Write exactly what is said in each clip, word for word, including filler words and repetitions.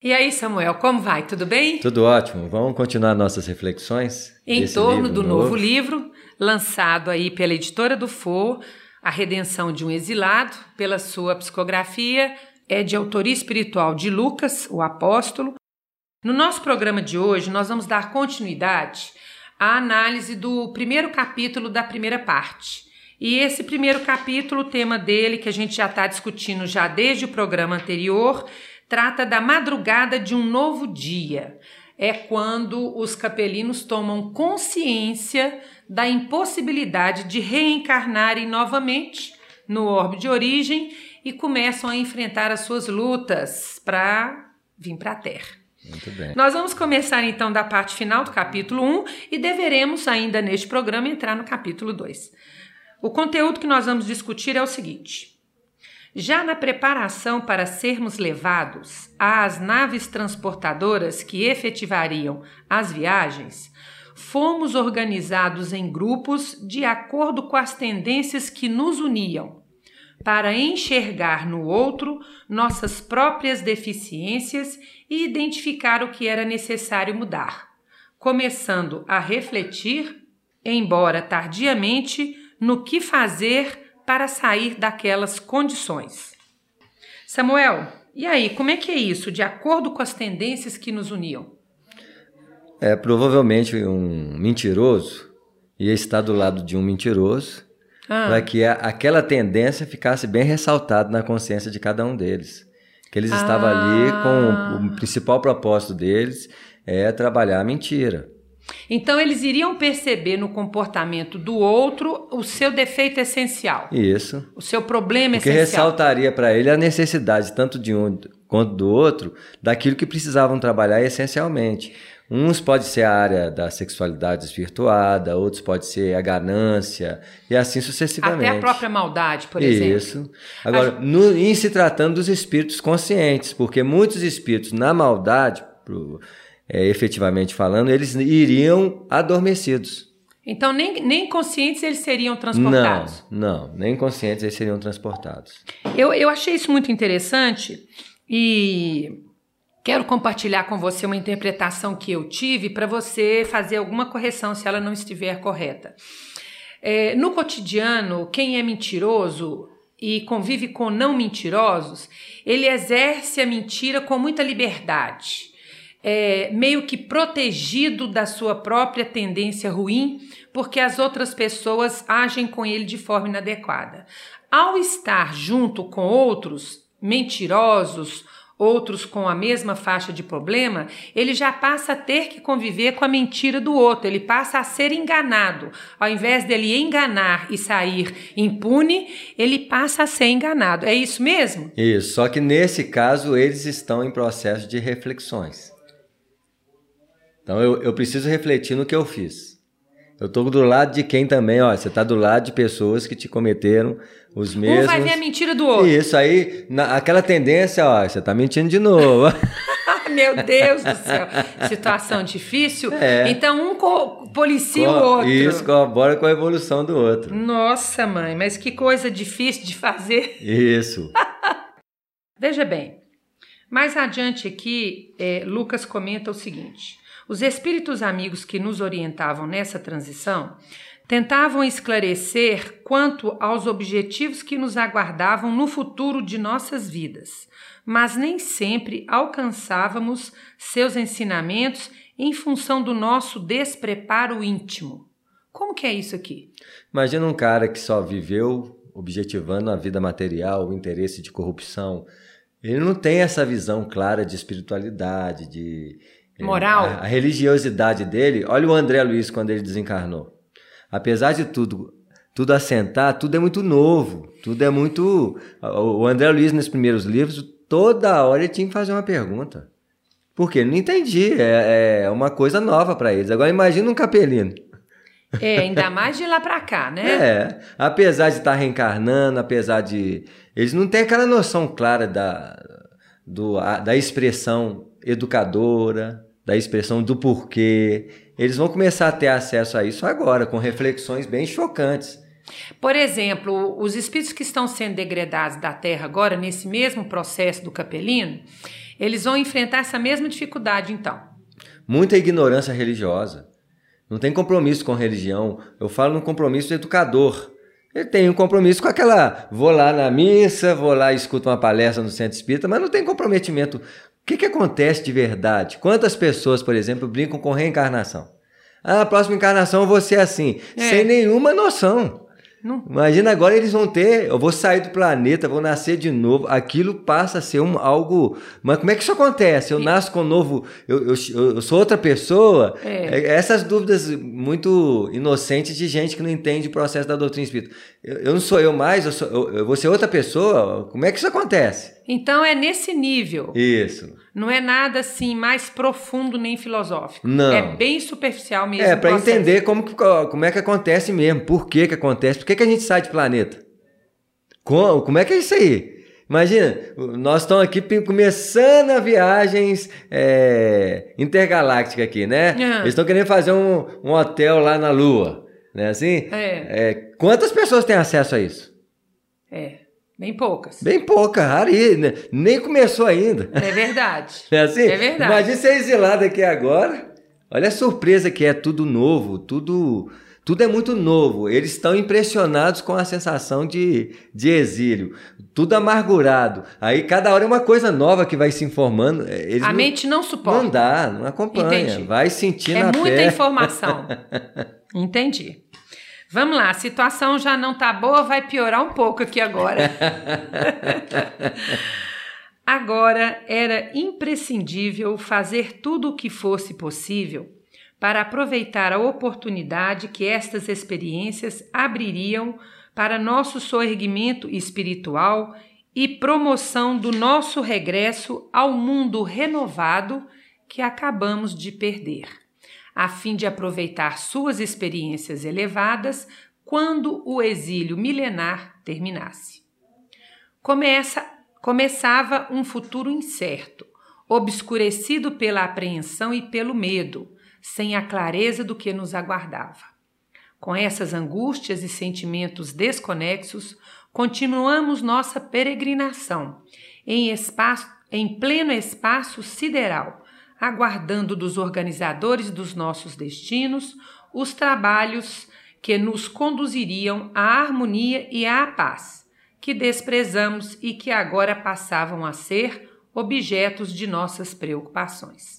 E aí, Samuel, como vai? Tudo bem? Tudo ótimo. Vamos continuar nossas reflexões? Em torno do novo. novo livro, lançado aí pela Editora do For, A Redenção de um Exilado, pela sua psicografia, é de autoria espiritual de Lucas, o apóstolo. No nosso programa de hoje, nós vamos dar continuidade à análise do primeiro capítulo da primeira parte. E esse primeiro capítulo, o tema dele, que a gente já está discutindo já desde o programa anterior, trata da madrugada de um novo dia. É quando os capelinos tomam consciência da impossibilidade de reencarnarem novamente no orbe de origem e começam a enfrentar as suas lutas para vir para a Terra. Muito bem. Nós vamos começar então da parte final do capítulo um e deveremos ainda neste programa entrar no capítulo dois. O conteúdo que nós vamos discutir é o seguinte: já na preparação para sermos levados às naves transportadoras que efetivariam as viagens, fomos organizados em grupos de acordo com as tendências que nos uniam, para enxergar no outro nossas próprias deficiências e identificar o que era necessário mudar, começando a refletir, embora tardiamente, no que fazer para sair daquelas condições. Samuel, e aí, como é que é isso, de acordo com as tendências que nos uniam? É, provavelmente um mentiroso ia estar do lado de um mentiroso ah. para que a, aquela tendência ficasse bem ressaltada na consciência de cada um deles. Que eles ah. estavam ali com o, o principal propósito deles é trabalhar a mentira. Então, eles iriam perceber no comportamento do outro o seu defeito essencial. Isso. O seu problema Porque essencial. Porque ressaltaria para ele a necessidade, tanto de um quanto do outro, daquilo que precisavam trabalhar essencialmente. Uns pode ser a área da sexualidade desvirtuada, outros pode ser a ganância, e assim sucessivamente. Até a própria maldade, por exemplo. Isso. Agora, gente... no, em se tratando dos espíritos conscientes, porque muitos espíritos na maldade... Pro, É, efetivamente falando, eles iriam adormecidos. Então, nem, nem conscientes eles seriam transportados? Não, não, nem conscientes eles seriam transportados. Eu, eu achei isso muito interessante e quero compartilhar com você uma interpretação que eu tive para você fazer alguma correção se ela não estiver correta. É, no cotidiano, quem é mentiroso e convive com não mentirosos, ele exerce a mentira com muita liberdade. É, meio que protegido da sua própria tendência ruim, porque as outras pessoas agem com ele de forma inadequada. Ao estar junto com outros mentirosos, outros com a mesma faixa de problema, ele já passa a ter que conviver com a mentira do outro, ele passa a ser enganado. Ao invés dele enganar e sair impune, ele passa a ser enganado. É isso mesmo? Isso, só que nesse caso eles estão em processo de reflexões. Então, eu, eu preciso refletir no que eu fiz. Eu estou do lado de quem também, ó, você está do lado de pessoas que te cometeram os mesmos... Um vai ver a mentira do outro. Isso, aí, na, aquela tendência, ó, você está mentindo de novo. Meu Deus do céu, situação difícil. É. Então, um co- policia Co- o outro. Isso, corrobora com a evolução do outro. Nossa, mãe, mas que coisa difícil de fazer. Isso. Veja bem, mais adiante aqui, é, Lucas comenta o seguinte... Os espíritos amigos que nos orientavam nessa transição tentavam esclarecer quanto aos objetivos que nos aguardavam no futuro de nossas vidas, mas nem sempre alcançávamos seus ensinamentos em função do nosso despreparo íntimo. Como que é isso aqui? Imagina um cara que só viveu objetivando a vida material, o interesse de corrupção. Ele não tem essa visão clara de espiritualidade, de... moral. A, a religiosidade dele, olha o André Luiz quando ele desencarnou. Apesar de tudo, tudo assentar, tudo é muito novo, tudo é muito... O André Luiz, nos primeiros livros, toda hora ele tinha que fazer uma pergunta. Por quê? Ele não entendia, é, é uma coisa nova para eles. Agora imagina um capelino. É, ainda mais de lá para cá, né? É, apesar de estar reencarnando, apesar de... Eles não têm aquela noção clara da, do, a, da expressão educadora, da expressão do porquê. Eles vão começar a ter acesso a isso agora, com reflexões bem chocantes. Por exemplo, os espíritos que estão sendo degradados da Terra agora, nesse mesmo processo do capelino, Eles vão enfrentar essa mesma dificuldade, então. Muita ignorância religiosa. Não tem compromisso com religião. Eu falo no compromisso do educador. Ele tem um compromisso com aquela... Vou lá na missa, vou lá e escuto uma palestra no centro espírita, mas não tem comprometimento. O que, que acontece de verdade? Quantas pessoas, por exemplo, brincam com reencarnação? Ah, a próxima encarnação eu vou ser assim. É. Sem nenhuma noção. Não. Imagina agora eles vão ter... Eu vou sair do planeta, vou nascer de novo. Aquilo passa a ser um, algo... Mas como é que isso acontece? Eu e... nasço com um novo... Eu, eu, eu sou outra pessoa? É. Essas dúvidas muito inocentes de gente que não entende o processo da doutrina espírita. Eu, eu não sou eu mais, eu, sou, eu, eu vou ser outra pessoa? Como é que isso acontece? Então é nesse nível. Isso. Não é nada assim mais profundo nem filosófico. Não. É bem superficial mesmo. É, para entender como, como é que acontece mesmo, por que que acontece, por que que a gente sai de planeta. Como, como é que é isso aí? Imagina, nós estamos aqui começando a viagens é, intergalácticas aqui, né? Uhum. Eles estão querendo fazer um, um hotel lá na Lua, né? Assim? É. É, quantas pessoas têm acesso a isso? É. Bem poucas. Bem pouca, rari, né? Nem começou ainda. É verdade. É assim? É verdade. Imagina ser exilado aqui agora. Olha a surpresa que é, tudo novo, tudo, tudo é muito novo. Eles estão impressionados com a sensação de, de exílio. Tudo amargurado. Aí cada hora é uma coisa nova que vai se informando. Eles a não, mente não suporta. Não dá, não acompanha. Entendi. Vai sentindo é a pé. É muita informação. Entendi. Vamos lá, a situação já não tá boa, vai piorar um pouco aqui agora. Agora era imprescindível fazer tudo o que fosse possível para aproveitar a oportunidade que estas experiências abririam para nosso soerguimento espiritual e promoção do nosso regresso ao mundo renovado que acabamos de perder, a fim de aproveitar suas experiências elevadas quando o exílio milenar terminasse. Começa, começava um futuro incerto, obscurecido pela apreensão e pelo medo, sem a clareza do que nos aguardava. Com essas angústias e sentimentos desconexos, continuamos nossa peregrinação em, espaço, em pleno espaço sideral, aguardando dos organizadores dos nossos destinos os trabalhos que nos conduziriam à harmonia e à paz, que desprezamos e que agora passavam a ser objetos de nossas preocupações.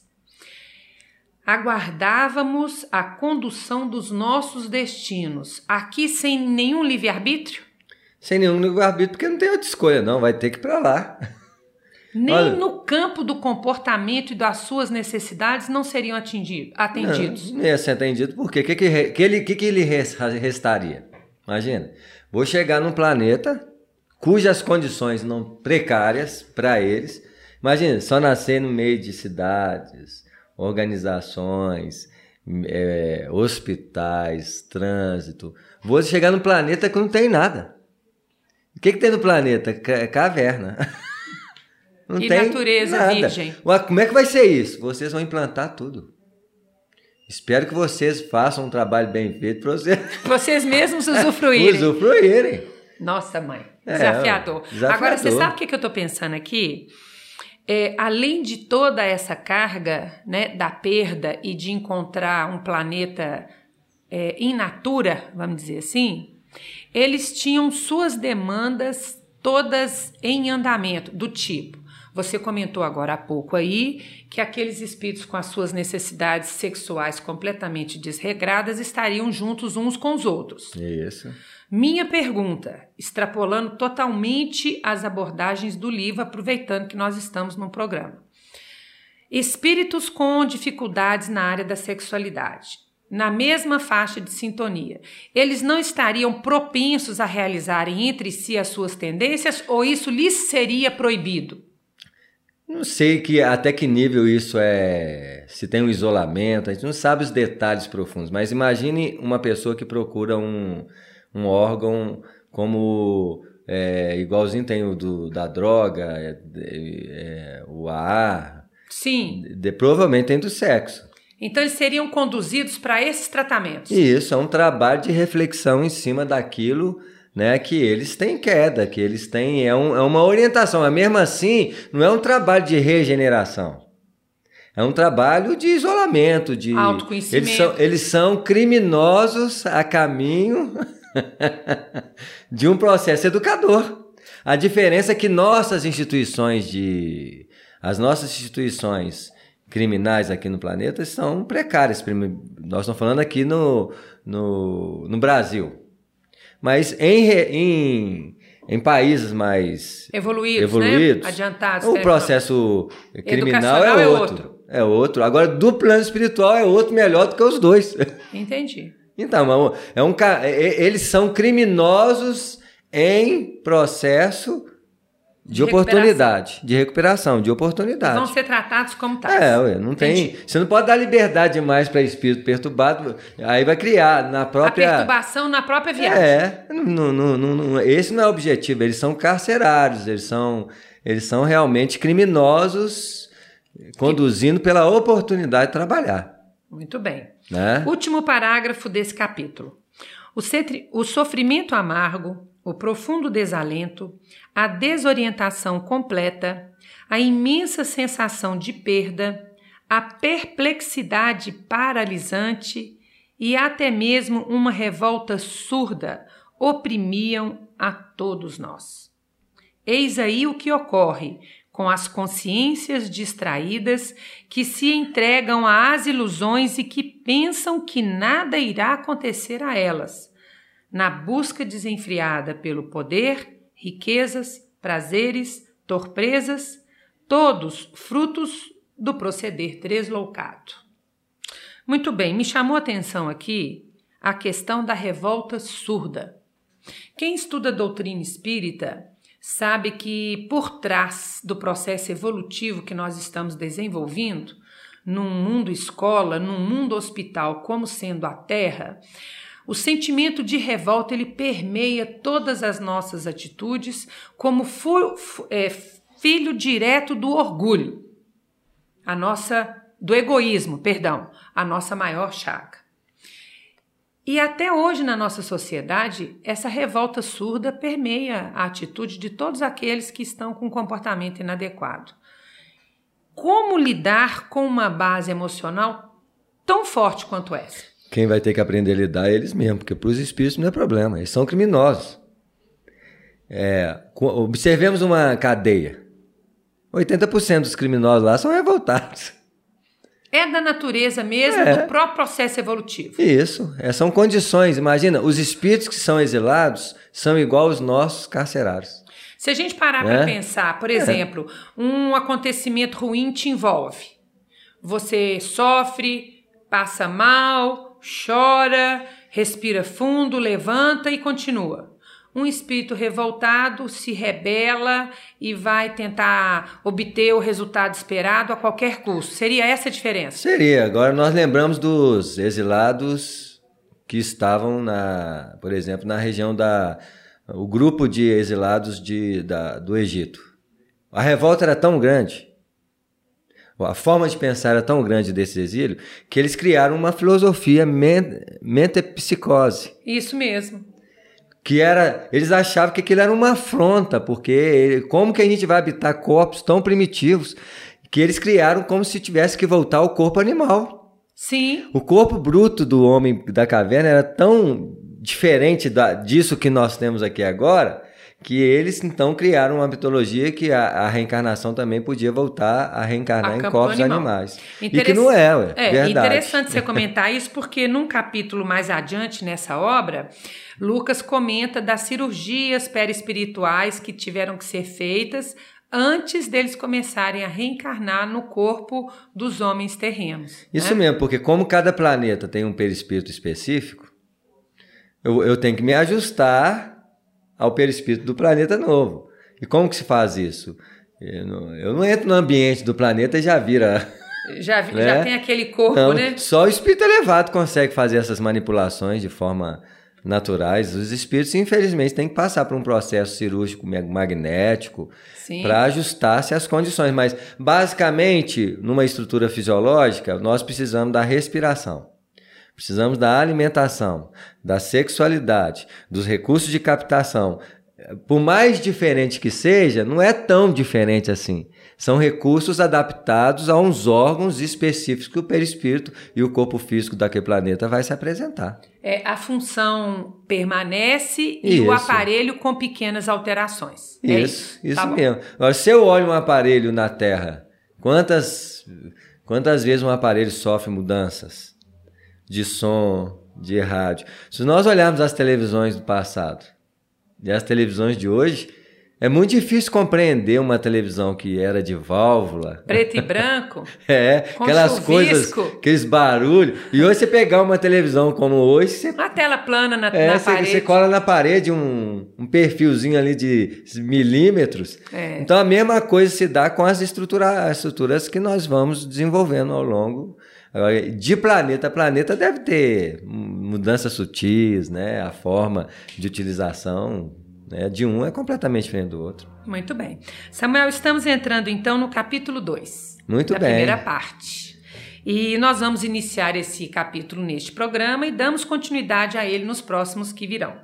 Aguardávamos a condução dos nossos destinos, aqui sem nenhum livre-arbítrio? Sem nenhum livre-arbítrio, porque não tem outra escolha, não, vai ter que ir para lá. Nem Olha, no campo do comportamento e das suas necessidades não seriam atingido, atendidos. Não, não ia ser atendido, por quê? O que, que, que, ele, que, que ele restaria? Imagina, vou chegar num planeta cujas condições não precárias para eles. Imagina, só nascer no meio de cidades, organizações, é, hospitais, trânsito. Vou chegar num planeta que não tem nada. O que, que tem no planeta? Caverna. Não e tem natureza nada. virgem. Como é que vai ser isso? Vocês vão implantar tudo. Espero que vocês façam um trabalho bem feito para vocês... Vocês mesmos usufruírem. Usufruírem. Nossa, mãe. É, desafiador. desafiador. Agora, você sabe o que, que eu estou pensando aqui? É, além de toda essa carga, né, da perda e de encontrar um planeta é, in natura, vamos dizer assim, eles tinham suas demandas todas em andamento, do tipo... Você comentou agora há pouco aí que aqueles espíritos com as suas necessidades sexuais completamente desregradas estariam juntos uns com os outros. Isso. Minha pergunta, extrapolando totalmente as abordagens do livro, aproveitando que nós estamos num programa. Espíritos com dificuldades na área da sexualidade, na mesma faixa de sintonia, eles não estariam propensos a realizarem entre si as suas tendências ou isso lhes seria proibido? Não sei que, até que nível isso é, se tem um isolamento, a gente não sabe os detalhes profundos, mas imagine uma pessoa que procura um, um órgão como, é, igualzinho tem o do, da droga, é, é, o A A, sim. De, provavelmente tem do sexo. Então eles seriam conduzidos para esses tratamentos? Isso, é um trabalho de reflexão em cima daquilo né, que eles têm queda, que eles têm... É, um, é uma orientação, mas mesmo assim, não é um trabalho de regeneração. É um trabalho de isolamento, de... Autoconhecimento. Eles são, eles são criminosos a caminho de um processo educador. A diferença é que nossas instituições de... As nossas instituições criminais aqui no planeta são precárias. Nós estamos falando aqui no, no, no Brasil. Mas em, em, em países mais evoluídos, evoluídos né? Adiantados, o processo criminal é outro. é outro. É outro. Agora, do plano espiritual é outro melhor do que os dois. Entendi. Então, é um, eles são criminosos em processo de, de oportunidade, de recuperação, de oportunidade. Vão ser tratados como tais. É, ué, não tem. Entendi. Você não pode dar liberdade demais para espírito perturbado, aí vai criar na própria. A perturbação na própria viagem. É, não, não, não, não, esse não é o objetivo. Eles são carcerários, eles são, eles são realmente criminosos, conduzindo que... pela oportunidade de trabalhar. Muito bem. Né? Último parágrafo desse capítulo. O, cetri... o sofrimento amargo, o profundo desalento, a desorientação completa, a imensa sensação de perda, a perplexidade paralisante e até mesmo uma revolta surda oprimiam a todos nós. Eis aí o que ocorre com as consciências distraídas que se entregam às ilusões e que pensam que nada irá acontecer a elas, na busca desenfreada pelo poder, riquezas, prazeres, torpezas, todos frutos do proceder deslocado. Muito bem, me chamou a atenção aqui a questão da revolta surda. Quem estuda a doutrina espírita sabe que por trás do processo evolutivo que nós estamos desenvolvendo, num mundo escola, num mundo hospital, como sendo a Terra, o sentimento de revolta ele permeia todas as nossas atitudes como fu- é, filho direto do orgulho, a nossa do egoísmo, perdão, a nossa maior chaga. E até hoje na nossa sociedade, essa revolta surda permeia a atitude de todos aqueles que estão com um comportamento inadequado. Como lidar com uma base emocional tão forte quanto essa? Quem vai ter que aprender a lidar é eles mesmos, porque para os espíritos não é problema, eles são criminosos. É, observemos uma cadeia. oitenta por cento dos criminosos lá são revoltados. É da natureza mesmo, é. do próprio processo evolutivo. Isso, é, são condições. Imagina, os espíritos que são exilados são igual aos nossos carcerários. Se a gente parar é. para pensar, por exemplo, é. um acontecimento ruim te envolve. Você sofre, passa mal, chora, respira fundo, levanta e continua. Um espírito revoltado se rebela e vai tentar obter o resultado esperado a qualquer custo. Seria essa a diferença? Seria. Agora nós lembramos dos exilados que estavam, na, por exemplo, na região da... o grupo de exilados de, da, do Egito. A revolta era tão grande, a forma de pensar era tão grande desse exílio, que eles criaram uma filosofia metempsicose. Isso mesmo. Que era, eles achavam que aquilo era uma afronta, porque como que a gente vai habitar corpos tão primitivos, que eles criaram como se tivesse que voltar ao corpo animal. Sim. O corpo bruto do homem da caverna era tão diferente da, disso que nós temos aqui agora, que eles então criaram uma mitologia que a, a reencarnação também podia voltar a reencarnar a em corpos animal. animais. Interess... E que não é, ué, é verdade. Interessante você comentar isso, porque num capítulo mais adiante nessa obra, Lucas comenta das cirurgias perispirituais que tiveram que ser feitas antes deles começarem a reencarnar no corpo dos homens terrenos. Isso né? mesmo, porque como cada planeta tem um perispírito específico, eu, eu tenho que me ajustar ao perispírito do planeta novo. E como que se faz isso? Eu não, eu não entro no ambiente do planeta e já vira... Já, né? já tem aquele corpo, não, né? Só o espírito elevado consegue fazer essas manipulações de forma naturais. Os espíritos, infelizmente, têm que passar por um processo cirúrgico magnético para ajustar-se às condições. Mas, basicamente, numa estrutura fisiológica, nós precisamos da respiração. precisamos da alimentação, da sexualidade, dos recursos de captação. Por mais diferente que seja, não é tão diferente assim. São recursos adaptados a uns órgãos específicos que o perispírito e o corpo físico daquele planeta vai se apresentar. É, a função permanece e isso. o aparelho com pequenas alterações. Isso, é isso, isso tá mesmo. Agora, se eu olho um aparelho na Terra, quantas, quantas vezes um aparelho sofre mudanças de som, de rádio? Se nós olharmos as televisões do passado e as televisões de hoje, é muito difícil compreender uma televisão que era de válvula. Preto e branco. É, com aquelas chuvisco. coisas, aqueles barulhos. E hoje você pegar uma televisão como hoje, você... Uma tela plana na, é, na você, parede. Você cola na parede um, um perfilzinho ali de milímetros. É. Então a mesma coisa se dá com as estrutura, as estruturas que nós vamos desenvolvendo ao longo. Agora, de planeta a planeta deve ter mudanças sutis, né? A forma de utilização... de um é completamente diferente do outro. Muito bem. Samuel, estamos entrando então no capítulo dois. Muito da bem. primeira parte. E nós vamos iniciar esse capítulo neste programa e damos continuidade a ele nos próximos que virão.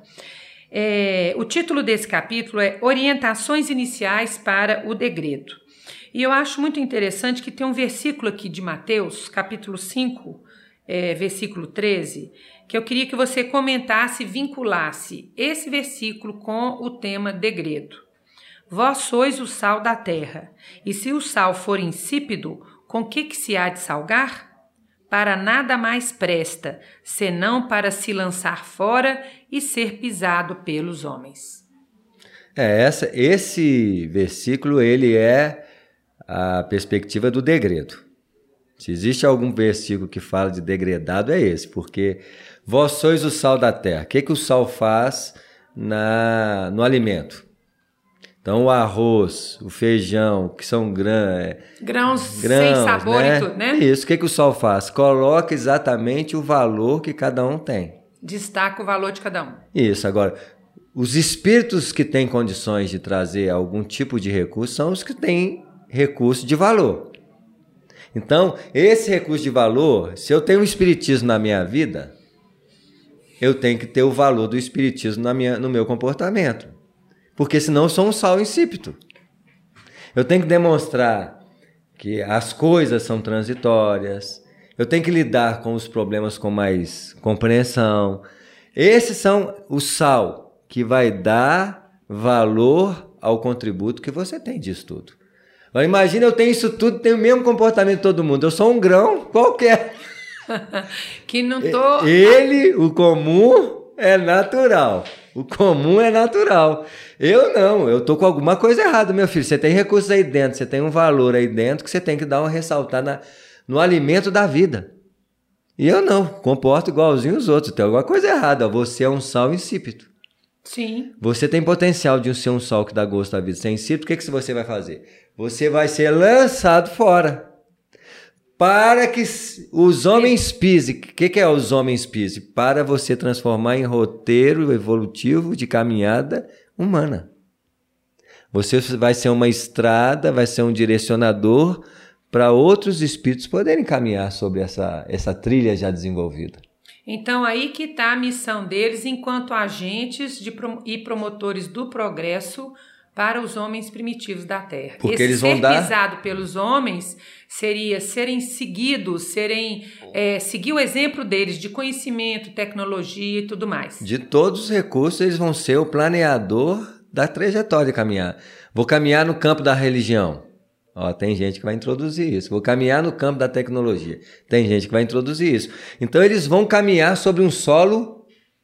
É, o título desse capítulo é Orientações Iniciais para o Degredo. E eu acho muito interessante que tem um versículo aqui de Mateus, capítulo cinco, é, versículo treze, que eu queria que você comentasse e vinculasse esse versículo com o tema degredo. Vós sois o sal da terra, e se o sal for insípido, com que que se há de salgar? Para nada mais presta, senão para se lançar fora e ser pisado pelos homens. É, essa, esse versículo ele é a perspectiva do degredo. Se existe algum versículo que fala de degredado, é esse, porque vós sois o sal da terra. O que, que o sal faz na, no alimento? Então, o arroz, o feijão, que são grã, grãos, grãos sem sabor, né? E tudo, né? Isso. O que, que o sal faz? Coloca exatamente o valor que cada um tem. Destaca o valor de cada um. Isso. Agora, os espíritos que têm condições de trazer algum tipo de recurso são os que têm recurso de valor. Então, esse recurso de valor, se eu tenho um espiritismo na minha vida, eu tenho que ter o valor do espiritismo na minha, no meu comportamento. Porque senão eu sou um sal insípido. Eu tenho que demonstrar que as coisas são transitórias, eu tenho que lidar com os problemas com mais compreensão. Esses são o sal que vai dar valor ao contributo que você tem disso tudo. Agora, imagina, eu tenho isso tudo, tenho o mesmo comportamento de todo mundo. Eu sou um grão qualquer. Que não tô... Ele, o comum, é natural. O comum é natural. Eu não, eu tô com alguma coisa errada, meu filho. Você tem recursos aí dentro, você tem um valor aí dentro que você tem que dar uma ressaltar na, no alimento da vida. E eu não, comporto igualzinho os outros. Tem alguma coisa errada. Você é um sal insípido. Sim. Você tem potencial de ser um sal que dá gosto à vida. Você é insípido, o que, que você vai fazer? Você vai ser lançado fora. Para que os homens pisem. O que, que é os homens pisem? Para você transformar em roteiro evolutivo de caminhada humana. Você vai ser uma estrada, vai ser um direcionador para outros espíritos poderem caminhar sobre essa, essa trilha já desenvolvida. Então, aí que está a missão deles enquanto agentes de prom- e promotores do progresso para os homens primitivos da Terra. Porque Esse eles vão ser dar... pisado pelos homens seria serem seguidos, serem é, seguir o exemplo deles de conhecimento, tecnologia e tudo mais. De todos os recursos, eles vão ser o planeador da trajetória de caminhar. Vou caminhar no campo da religião. Ó, tem gente que vai introduzir isso. Vou caminhar no campo da tecnologia. Tem gente que vai introduzir isso. Então, eles vão caminhar sobre um solo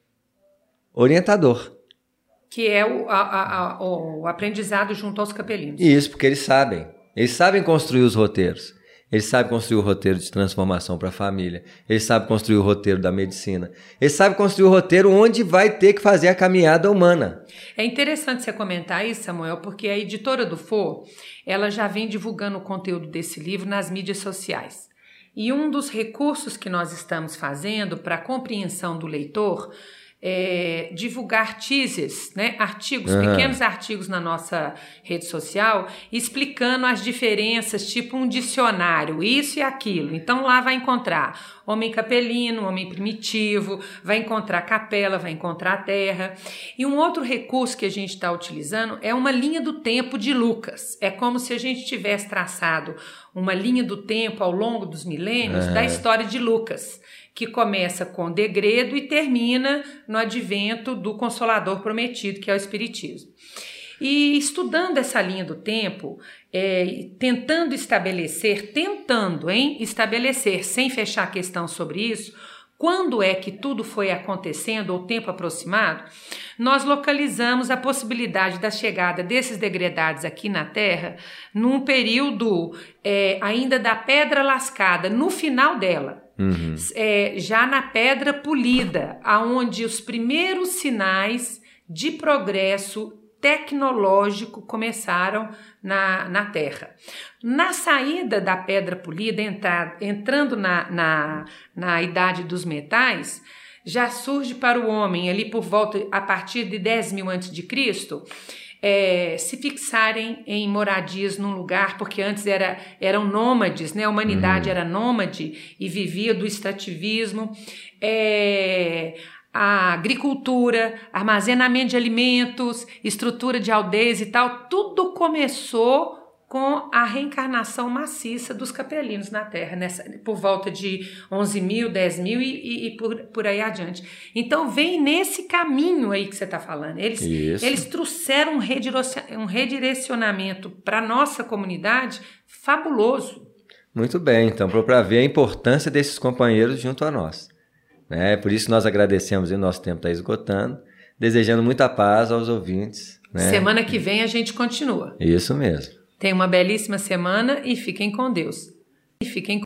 orientador. Que é o, a, a, a, o aprendizado junto aos capelinos. Isso, porque eles sabem. Eles sabem construir os roteiros. Eles sabem construir o roteiro de transformação para a família. Eles sabem construir o roteiro da medicina. Eles sabem construir o roteiro onde vai ter que fazer a caminhada humana. É interessante você comentar isso, Samuel, porque a editora do For, ela já vem divulgando o conteúdo desse livro nas mídias sociais. E um dos recursos que nós estamos fazendo para a compreensão do leitor é, divulgar teasers, né? Artigos, Uhum. pequenos artigos na nossa rede social, explicando as diferenças, tipo um dicionário, isso e aquilo. Então lá vai encontrar homem capelino, homem primitivo, vai encontrar capela, vai encontrar terra. E um outro recurso que a gente está utilizando é uma linha do tempo de Lucas. É como se a gente tivesse traçado uma linha do tempo ao longo dos milênios, uhum, da história de Lucas, que começa com o degredo e termina no advento do Consolador prometido, que é o Espiritismo. E estudando essa linha do tempo, é, tentando estabelecer, tentando, hein, estabelecer, sem fechar a questão sobre isso, quando é que tudo foi acontecendo, ou tempo aproximado, nós localizamos a possibilidade da chegada desses degredados aqui na Terra num período é, ainda da Pedra Lascada, no final dela. Uhum. É, já na Pedra Polida, aonde os primeiros sinais de progresso tecnológico começaram na, na Terra. Na saída da Pedra Polida, entrar, entrando na, na, na Idade dos Metais, já surge para o homem, ali por volta, a partir de dez mil antes de Cristo, É, se fixarem em moradias num lugar, porque antes era, eram nômades, né? A humanidade uhum. era nômade e vivia do extrativismo, é, a agricultura, armazenamento de alimentos, estrutura de aldeias e tal, tudo começou com a reencarnação maciça dos capelinos na Terra, nessa, por volta de onze mil, dez mil e, e, e por, por aí adiante. Então vem nesse caminho aí que você está falando. Eles, eles trouxeram um, um redirecionamento para a nossa comunidade fabuloso. Muito bem, então, para ver a importância desses companheiros junto a nós. Né? Por isso nós agradecemos, e o nosso tempo está esgotando, desejando muita paz aos ouvintes. Né? Semana que vem a gente continua. Isso mesmo. Tenham uma belíssima semana e fiquem com Deus. E fiquem com